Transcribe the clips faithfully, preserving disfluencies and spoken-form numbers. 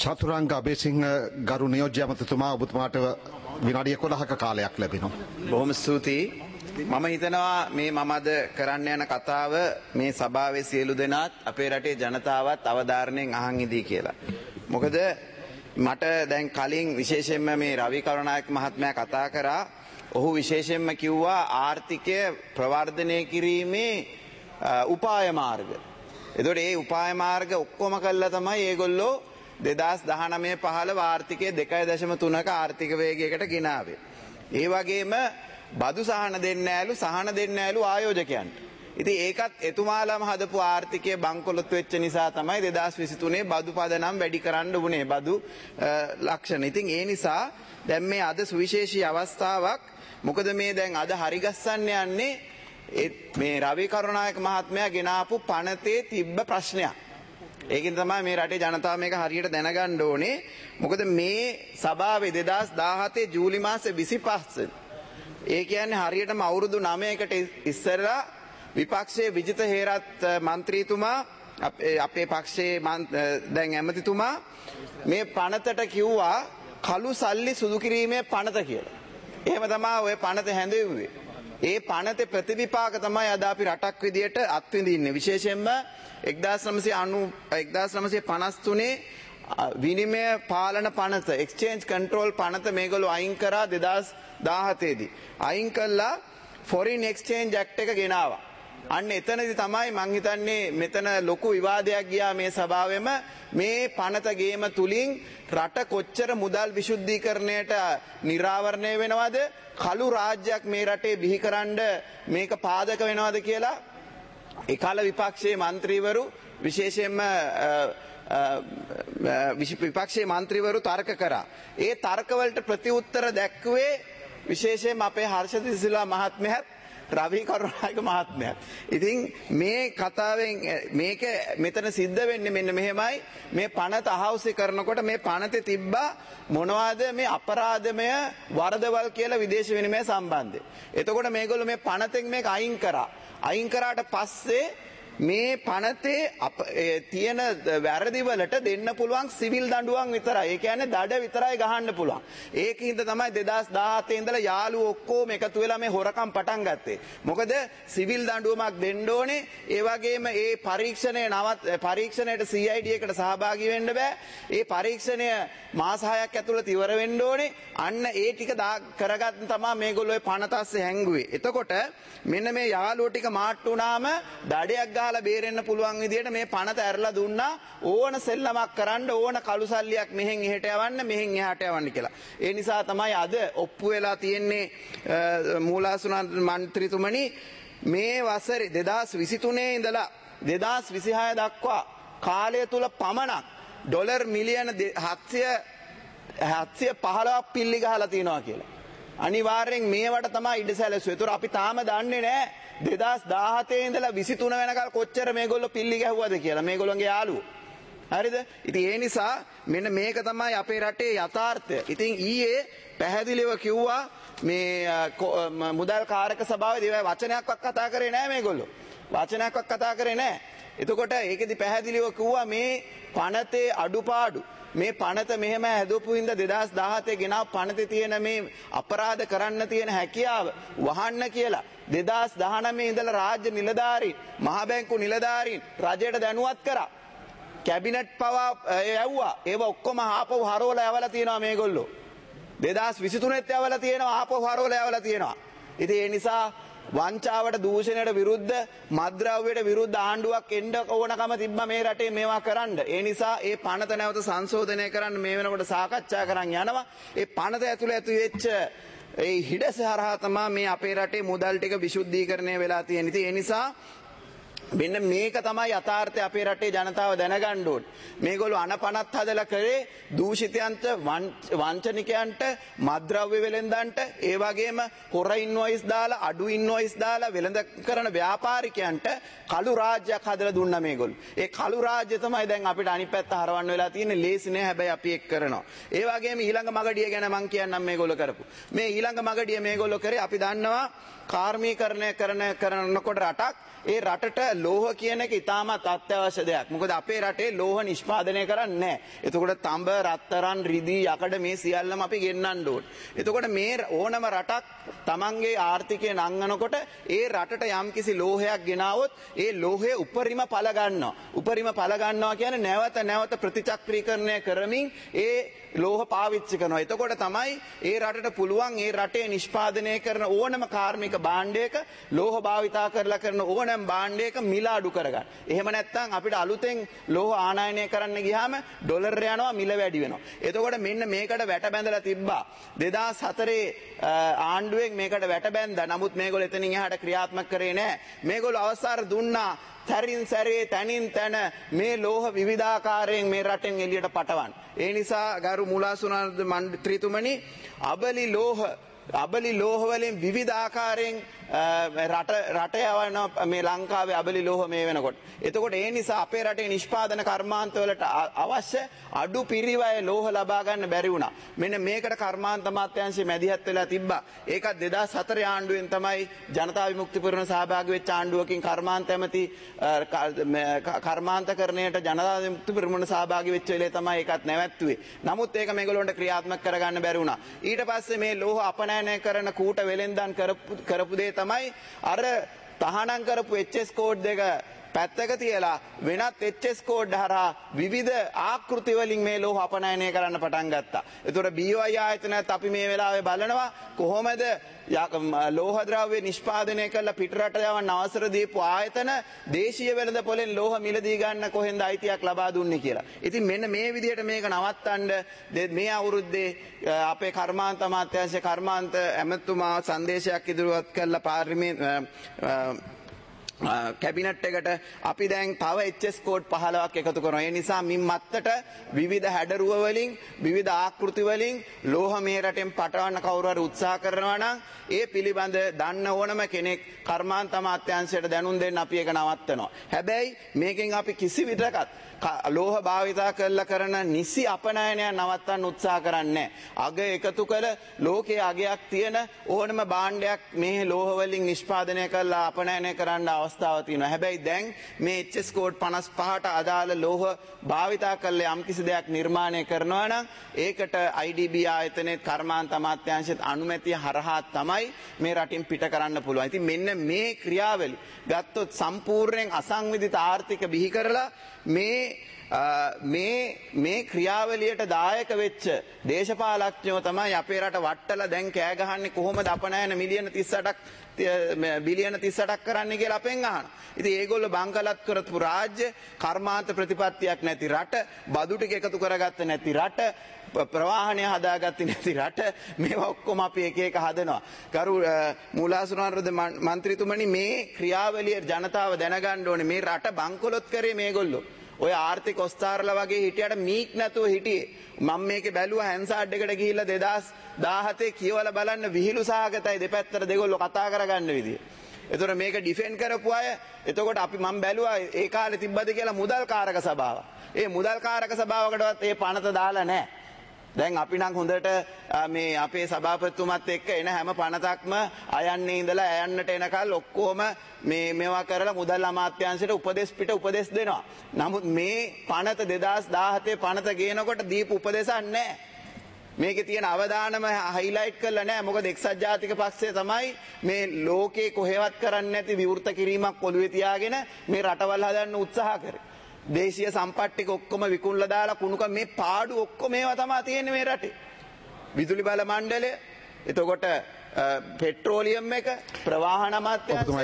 චතුරංග අබේසිංහ ගරු නියෝජ්‍ය ඇමතිතුමා ඔබතුමාට විනාඩි එකොළහක කාලයක් ලැබෙනවා. බොහොම ස්තුතියි. මම හිතනවා මේ මම අද කරන්න යන කතාව මේ සභාවේ සියලු දෙනාත් අපේ රටේ ජනතාවත් අවධාරණයෙන් අහන් ඉදී කියලා. මොකද මට දැන් කලින් විශේෂයෙන්ම මේ රවි කරුණානායක මහත්මයා කතා කරා. ඔහු විශේෂයෙන්ම කිව්වා ආර්ථිකය ප්‍රවර්ධනය කිරීමේ උපාය මාර්ග. එතකොට මේ උපාය මාර්ග ඔක්කොම කළා තමයි ඒගොල්ලෝ දෙදාස් දහනවය පහළව ආර්ථිකයේ දෙකයි දශම තුනක ආර්ථික වේගයකට ගෙනාවේ. ඒ වගේම බදු සහන දෙන්න ඇලු සහන දෙන්න ඇලු ආයෝජකයන්ට. ඉතින් ඒකත් එතුමාලාම හදපු ආර්ථිකයේ බංකොලොත් වෙච්ච නිසා තමයි දෙදාස් විසිතුනේ බදු පදනම් වැඩි කරන්න උනේ බදු ලක්ෂණ. ඉතින් ඒ නිසා දැන් මේ අද සුවිශේෂී අවස්ථාවක්. මොකද මේ දැන් අද හරිගස්සන්න යන්නේ මේ රවි කරුණානායක මහත්මයා ගෙනාපු පනතේ තිබ්බ ප්‍රශ්නයක්. ඒකින් තමයි මේ රටේ ජනතාව මේක හරියට දැනගන්න ඕනේ. මොකද මේ සභාවේ දෙදාස් දාහතේ ජූලි මාසේ විසිපහ ඒ කියන්නේ හරියටම අවුරුදු නවයකට ඉස්සරලා විපක්ෂයේ විජිත හේරත් മന്ത്രിතුමා අපේ පක්ෂයේ දැන් ඇමතිතුමා මේ පනතට කිව්වා කළු සල්ලි සුදු කිරීමේ පනත කියලා. එහෙම තමයි ওই පනත හැඳෙව්වේ. ඒ පනතේ ප්‍රතිවිපාක තමයි අද අපි රටක් විදියට අත්විඳින්නේ. විශේෂයෙන්ම එක්දාස් නවසිය පනස් තුනේ විනිමය පාලන පනත එක්ස්චේන්ජ් කන්ට්‍රෝල් පනත මේගොල්ලෝ අයින් කරා දෙදාස් දාහතේ දී. අයින් කළා ෆොරින් එක්ස්චේන්ජ් ඇක්ට් එක ගෙනාවා. අන්න එතනදී තමයි මං හිතන්නේ මෙතන ලොකු විවාදයක් ගියා මේ සභාවෙම. මේ පනත ගේම තුලින් රට කොච්චර මුදල් විශුද්ධීකරණයට නිරාවරණය වෙනවද, කළු රාජ්‍යයක් මේ රටේ බිහිකරන්න මේක පාදක වෙනවද කියලා එකල විපක්ෂයේ മന്ത്രിවරු විශේෂයෙන්ම විපක්ෂයේ മന്ത്രിවරු තර්ක කරා. ඒ තර්කවලට ප්‍රතිඋත්තර දැක්ුවේ විශේෂයෙන්ම අපේ හර්ෂද සිල්වා මහත්මයාත් රවි කරුණානායක මහත්මයාත්. ඉතින් මේ කතාවෙන් මේක මෙතන සිද්ධ වෙන්නේ මෙන්න මෙහෙමයි. මේ පනත අහවුසි කරනකොට මේ පනතේ තිබ්බා මොනවද මේ අපරාධමය වරදවල් කියලා විදේශ විනිමය සම්බන්ධය. එතකොට මේගොල්ලෝ මේ පනතෙන් මේක අයින් කරා. අයින් කරාට පස්සේ මේ පනතේ තියෙන වැරදිවලට දෙන්න පුළුවන් සිවිල් දඬුවම් විතරයි. ඒ කියන්නේ දඩ විතරයි ගහන්න පුළුවන්. ඒකින්ද තමයි දෙදාස් දාහතේ ඉඳලා යාළුවෝ ඔක්කොම එකතු වෙලා මේ හොරකම් පටන් ගත්තේ. මොකද සිවිල් දඬුවමක් දෙන්න ඕනේ. ඒ වගේම ඒ පරීක්ෂණය නවත් පරීක්ෂණයට සී අයි ඩී එකට සහභාගී වෙන්න බෑ. ඒ පරීක්ෂණය මාස හයක් ඇතුළත ඉවර වෙන්න ඕනේ. අන්න ඒ ටික කරගන්න තමයි මේගොල්ලෝ ඒ පනත අස්සේ හැංගුවේ. එතකොට මෙන්න මේ යාළුවෝ ටික මාට්ටු වුණාම දඩයක් ගහලා බේරෙන්න පුළුවන් විදියට මේ පනත ඇරලා දුන්නා. ඕන සෙල්ලමක් කරන්න, ඕන කළු සල්ලියක් මෙහෙන් එහෙට යවන්න, මෙහෙන් එහාට යවන්න කියලා. ඒ නිසා තමයි අද ඔප්පු වෙලා තියෙන්නේ මූලාසන മന്ത്രിතුමනි මේ වසරේ දෙදාස් විසිතුනේ ඉඳලා දෙදාස් විසිහය දක්වා කාලය තුල පමණක් ඩොලර් මිලියන හත්සිය පහළොවක් පිල්ලි ගහලා තියෙනවා කියලා. අනිවාර්යෙන් මේවට තමයි ඉඩ සැලසුවේ. ඒතර අපි තාම දන්නේ නැහැ දෙදාස් දාහතේ ඉඳලා විසිතුන වෙනකල් කොච්චර මේගොල්ලෝ පිල්ලි ගැහුවද කියලා. මේගොල්ලන්ගේ යාළුවෝ. හරිද? ඉතින් ඒ නිසා මෙන්න මේක තමයි අපේ රටේ යථාර්ථය. ඉතින් ඊයේ පැහැදිලිව කිව්වා මේ මුදල් කාරක සභාවේ දේවල් වචනයක්වත් කතා කරේ නැහැ මේගොල්ලෝ. වචනයක්වත් කතා කරේ නැහැ. එතකොට ඒකෙදි පැහැදිලිව කිව්වා මේ පනතේ අඩුපාඩු මේ පනත මෙහෙම හැදපු හින්දා දෙදාස් දාහතේ ගෙනාව පනතේ තියෙන මේ අපරාධ කරන්න තියෙන හැකියාව වහන්න කියලා දෙදාස් දහනවය ඉඳලා රාජ්‍ය නිලධාරීන්, මහ බැංකු නිලධාරීන් රජයට දැනුවත් කරා. කැබිනට් පවා යවුවා. ඒව ඔක්කොම ආපහු හරවලා යවලා තියෙනවා මේගොල්ලෝ. දෙදාස් විසිතුනේත් යවලා තියෙනවා, ආපහු හරවලා යවලා තියෙනවා. ඉතින් ඒ නිසා වංචාවට, දූෂණයට විරුද්ධ, මත්ද්‍රව්‍යයට විරුද්ධ ආණ්ඩුවක් එන්න ඕනකම තිබ්බා මේ රටේ මේවා කරන්න. ඒ නිසා ඒ පනත නැවත සංශෝධනය කරන්න මේ වෙනකොට සාකච්ඡා කරන් යනවා. ඒ පනත ඇතුළේ ඇති වෙච්ච ඒ හිඩස හරහා තමයි මේ අපේ රටේ මුදල් ටික විශුද්ධීකරණය වෙලා තියෙන්නේ. ඉතින් ඒ නිසා මෙන්න මේක තමයි යථාර්ථය අපේ රටේ ජනතාව දැනගන්න ඕනේ. මේගොල්ලෝ අනපනත් හදලා කරේ දූෂිතයන්ට, වංචනිකයන්ට, මත්ද්‍රව්‍ය වෙලෙන්දන්ට, ඒ වගේම හොර ඉන්වොයිස් දාලා, අඩු ඉන්වොයිස් දාලා වෙලඳ කරන ව්‍යාපාරිකයන්ට කළු රාජ්‍යයක් හදලා දුන්නා මේගොල්ලෝ. ඒ කළු රාජ්‍ය තමයි දැන් අපිට අනිත් පැත්ත හරවන්න වෙලා තියෙන්නේ. ලේසි නෑ, හැබැයි අපි ඒක කරනවා. ඒ වගේම ඊළඟ මගඩිය ගැන මම කියන්නම් මේගොල්ලෝ කරපු. මේ ඊළඟ මගඩිය මේගොල්ලෝ කරේ අපි දන්නවා කාර්මීකරණය කරන කරනකොට රටක් ඒ රටට ලෝහ කියන එක ඉතාමත් අත්‍යවශ්‍ය දෙයක්. මොකද අපේ රටේ ලෝහ නිෂ්පාදනය කරන්නේ නැහැ. එතකොට තඹ, රත්තරන්, රිදී, යකඩ මේ සියල්ලම අපි ගෙන්නන්න ඕනේ. එතකොට මේ ඕනම රටක් තමන්ගේ ආර්ථිකය නංවනකොට ඒ රටට යම්කිසි ලෝහයක් ගෙනාවොත් ඒ ලෝහය උපරිම පල ගන්නවා. උපරිම පල ගන්නවා කියන්නේ නැවත නැවත ප්‍රතිචක්‍රීකරණය කරමින් ඒ ලෝහ පාවිච්චි කරනවා. එතකොට තමයි ඒ රටට පුළුවන් ඒ රටේ නිෂ්පාදනය කරන ඕනම කාර්මික භාණ්ඩයක ලෝහ භාවිතා කරලා කරන ඕනම භාණ්ඩයක මිල අඩු කරගන්න. එහෙම නැත්නම් අපිට අලුතෙන් ලෝහ ආනයනය කරන්න ගියාම ඩොලර් යනවා, මිල වැඩි වෙනවා. එතකොට මෙන්න මේකට වැට බැඳලා තිබ්බා. දෙදාස් හතරේ ආණ්ඩුවෙන් මේකට වැට බැඳා. නමුත් මේගොල්ලෝ එතනින් එහාට ක්‍රියාත්මක කරේ නැහැ. මේගොල්ලෝ අවසර දුන්නා තරින් සැරේ තනින් තන මේ ලෝහ විවිධාකාරයෙන් මේ රටෙන් එළියට පටවන්න. ඒ නිසා ගරු මුලාසුනාර්ද මන්ත්‍රීතුමනි, අබලි ලෝහ අබලි ලෝහ වලින් විවිධ ආකාරයෙන් රට රට යවන මේ ලංකාවේ අබලි ලෝහ මේ වෙනකොට. එතකොට ඒ නිසා අපේ රටේ නිෂ්පාදන කර්මාන්ත වලට අවශ්‍ය අඩු පිරිවැය ලෝහ ලබා ගන්න බැරි වුණා. මෙන්න මේකට කර්මාන්ත අමාත්‍යාංශය මැදිහත් වෙලා තිබ්බා. ඒකත් දෙදාස් හතරේ ආණ්ඩුවෙන් තමයි ජනතා විමුක්ති පෙරමුණ සහභාගී වෙච්ච ආණ්ඩුවකින් කර්මාන්ත ඇමති කර්මාන්තකරණයට ජනතා විමුක්ති පෙරමුණ සහභාගී වෙච්ච වෙලේ තමයි ඒකත් නැවැත්තුවේ. නමුත් ඒක මේගොල්ලන්ට ක්‍රියාත්මක කරගන්න බැරි වුණා. ඊට පස්සේ මේ ලෝහ අපනයනය කරන කූට වෙලෙන්දන් කරපු කරපු දේ තමයි අර තහනම් කරපු එච් එස් කෝඩ් දෙක පැත්තක තියලා වෙනත් එච් එස් කෝඩ් හරහා විවිධ ආකෘති වලින් මේ ලෝහ අපනයනය කරන්න පටන් ගත්තා. ඒතකොට බී ඔ අයි ආයතනයත් අපි මේ වෙලාවේ බලනවා කොහොමද ලෝහ ද්‍රව්‍ය නිෂ්පාදනය කරලා පිටරට යවන්න අවසර දීපු ආයතන දේශීය වෙළඳ පොලෙන් ලෝහ මිලදී ගන්න කොහෙන්ද අයිතියක් ලබා දුන්නේ කියලා. ඉතින් මෙන්න මේ විදිහට මේක නවත්තන්න මේ අවුරුද්දේ අපේ කර්මාන්ත අමාත්‍යාංශ කර්මාන්ත ඇමතුමා සංදේශයක් ඉදිරිපත් කළා පාර්ලිමේන්තු කැබිනට් එකට අපි දැන් තව එච් එස් කෝඩ් පහළොවක් එකතු කරනවා. ඒ නිසා මින් මත්තට විවිධ හැඩරුව වලින් විවිධ ආකෘති වලින් ලෝහ මේ රටෙන් පටවන්න කවුරු හරි උත්සාහ කරනවා නම් ඒ පිළිබඳ දන්න ඕනම කෙනෙක් කර්මාන්ත අමාත්‍යාංශයට දැනුම් දෙන්න අපි ඒක නවත්තනවා. හැබැයි මේකෙන් අපි කිසි විදිහකට ලෝහ භාවිතා කරලා කරන නිසි අපනයනය නවත්තන්න උත්සාහ කරන්නේ නැහැ. අග එකතු කළ ලෝකයේ අගයක් තියෙන ඕනම භාණ්ඩයක් මේ ලෝහ වලින් නිෂ්පාදනය කරලා අපනයනය කරන්න අවස්ථාව තියෙනවා. හැබැයි දැන් මේ එච් එස් කෝඩ් පනස් පහට අදාළ ලෝහ භාවිතා කරලා යම්කිසි දෙයක් නිර්මාණය කරනවා නම් ඒකට අයි ඩී බී ආයතනයේ කර්මාන්ත අමාත්‍යාංශයේ අනුමැතිය හරහා තමයි මේ රටින් පිට කරන්න පුළුවන්. ඉතින් මෙන්න මේ ක්‍රියාවලිය ගත්තොත් සම්පූර්ණයෙන් අසංවිධිත ආර්ථික බිහි කරලා මේ මේ මේ ක්‍රියාවලියට දායක වෙච්ච දේශපාලඥයෝ තමයි අපේ රට වට්ටලා දැන් කෑ ගහන්නේ කොහොමද අපනයන මිලියන තිස් අටක් බිලියන තිස් අටක් කරන්න කියලා අපෙන් අහනවා. ඉතින් ඒගොල්ලෝ බංකලත් කරපු රාජ්‍ය කර්මාන්ත ප්‍රතිපත්තියක් නැති රට, බදු ටික එකතු කරගත්ත නැති රට, ප්‍රවාහනය හදාගත්තේ නැති රට, මේවා ඔක්කොම අපි එක එක හදනවා. ගරු මූලාසනාර්ද මන්ත්‍රීතුමනි, මේ ක්‍රියාවලිය ජනතාව දැනගන්න ඕනේ. මේ රට බංකොලොත් කරේ මේගොල්ලෝ. ඔය ආර්ථික ඔස්තාරලා වගේ හිටියට මීක් නැතුව හිටියේ. මම මේකේ බැලුවා හැන්සාඩ් එකට ගිහිල්ලා දෙදාස් දාහතේ කියවලා බලන්න විහිළු සහගතයි දෙපැත්තට දෙගොල්ලෝ කතා කරගන්න විදිය. එතකොට මේක ඩිෆෙන්ඩ් කරපු අය, එතකොට අපි මම බැලුවා ඒ කාලේ තිබ්බද කියලා මුදල් කාරක සභාව. ඒ මුදල් කාරක සභාවකටවත් ඒ පනත දාලා නැහැ. දැන් අපි නම් හොඳට මේ අපේ සභාපතිතුමත් එක්ක එන හැම පනතක්ම අයන්නේ ඉඳලා ඇයන්නට එනකල් ඔක්කොම මේ මේවා කරලා මුදල් අමාත්‍යාංශයට උපදෙස් පිට උපදෙස් දෙනවා. නමුත් මේ පනත දෙදාස් දාහතේ පනත ගේනකොට දීපු උපදෙසක් නැහැ. මේකේ තියෙන අවදානම හයිලයිට් කරලා නැහැ. මොකද එක්සත් ජාතික පක්ෂය තමයි මේ ලෝකේ කොහෙවත් කරන්නේ නැති විවෘත කිරීමක් ඔළුවේ තියාගෙන මේ රටවල් හදන්න උත්සාහ කරේ. දේශීය සම්පත් ටික ඔක්කොම විකුණලා දාලා කුණුක මේ පාඩු ඔක්කොම ඒවා තමයි තියෙන්නේ මේ රටේ. විදුලි බල මණ්ඩලය, එතකොට පෙට්‍රෝලියම් එක, ප්‍රවාහන අමාත්‍යාංශය,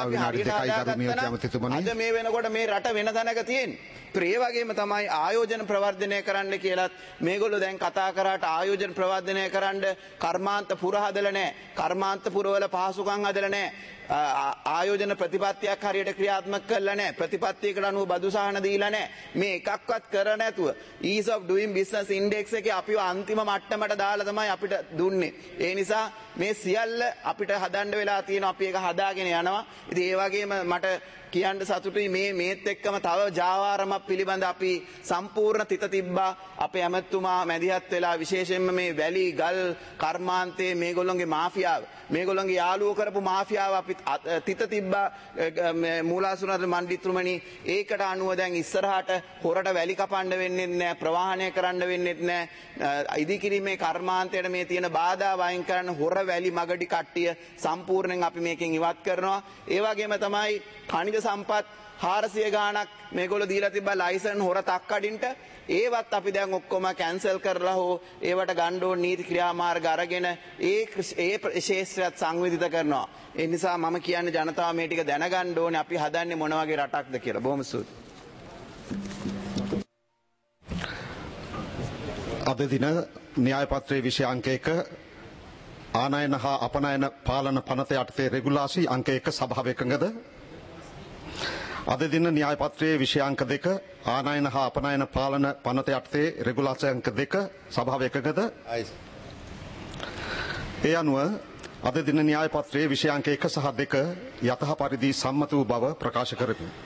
අද මේ වෙනකොට මේ රට වෙන තැනක තියෙන්නේ. ඒ වගේම තමයි ආයෝජන ප්‍රවර්ධනය කරන්න කියලත් මේගොල්ලෝ දැන් කතා කරාට ආයෝජන ප්‍රවර්ධනය කරන්න කර්මාන්ත පුර හදලා නැහැ. කර්මාන්ත පුරවල පහසුකම් හදලා නැහැ. ආයෝජන ප්‍රතිපත්තියක් හරියට ක්‍රියාත්මක කරලා නැහැ. ප්‍රතිපත්තියකට අනුව බදු සහන දීලා නැහැ. මේ එකක්වත් කර නැතුව ease of doing business index එකේ අපිව අන්තිම මට්ටමට දාලා තමයි අපිට දුන්නේ. ඒ නිසා මේ සියල්ල අපිට හදන්න වෙලා තියෙනවා. අපි ඒක හදාගෙන යනවා. ඉතින් ඒ වගේම මට කියන්න සතුටුයි මේ මේත් එක්කම තව ජාවාරමක් පිළිබඳ අපි සම්පූර්ණ තිත තිබ්බා අපේ ඇමතුමා මැදිහත් වෙලා විශේෂයෙන්ම මේ වැලි ගල් කර්මාන්තයේ මේගොල්ලොන්ගේ මාෆියාව මේගොල්ලොන්ගේ යාළුවෝ කරපු මාෆියාව අපි තිත තිබ්බා මූලාසුරත් මණ්ඩිතුමනි ඒකට අනුව දැන් ඉස්සරහට හොරට වැලි කපන්න වෙන්නේ නැහැ ප්‍රවාහනය කරන්න වෙන්නේ නැහැ ඉදිකිරීමේ කර්මාන්තයට මේ තියෙන බාධා වයින් කරන්න හොර වැලි මගඩි කට්ටිය සම්පූර්ණයෙන් අපි මේකෙන් ඉවත් කරනවා ඒ වගේම තමයි खनिज संपत हारसिය ගාණක් මේගොල්ලෝ දීලා තිබ්බා ලයිසන් හොර තක්කඩින්ට ඒවත් අපි දැන් ඔක්කොම කැන්සල් කරලා හෝ ඒවට ගන්න ඕන නීති ක්‍රියාමාර්ග අරගෙන ඒ ඒ ශේෂ්ත්‍රයත් සංවිධිත කරනවා ඒ නිසා මම කියන්නේ ජනතාව මේ ටික දැනගන්න ඕනේ අපි හදන්නේ මොන වගේ රටක්ද කියලා බොහොම ස්තුතියි අද දින න්‍යාය පත්‍රයේ විෂය අංක එක ආනයන හා අපනයන පාලන පනත යටතේ රෙගුලාසි අංක එක සභාව එකඟද අද දින න්‍යාය පත්‍රයේ විෂය අංක දෙක ආනයන හා අපනයන පාලන පනත යටතේ රෙගුලාසි අංක දෙක සභාව එකඟද ඒ අනුව අද දින න්‍යාය පත්‍රයේ විෂය අංක එක සහ දෙක යතහ පරිදි සම්මත වූ බව ප්‍රකාශ කරමි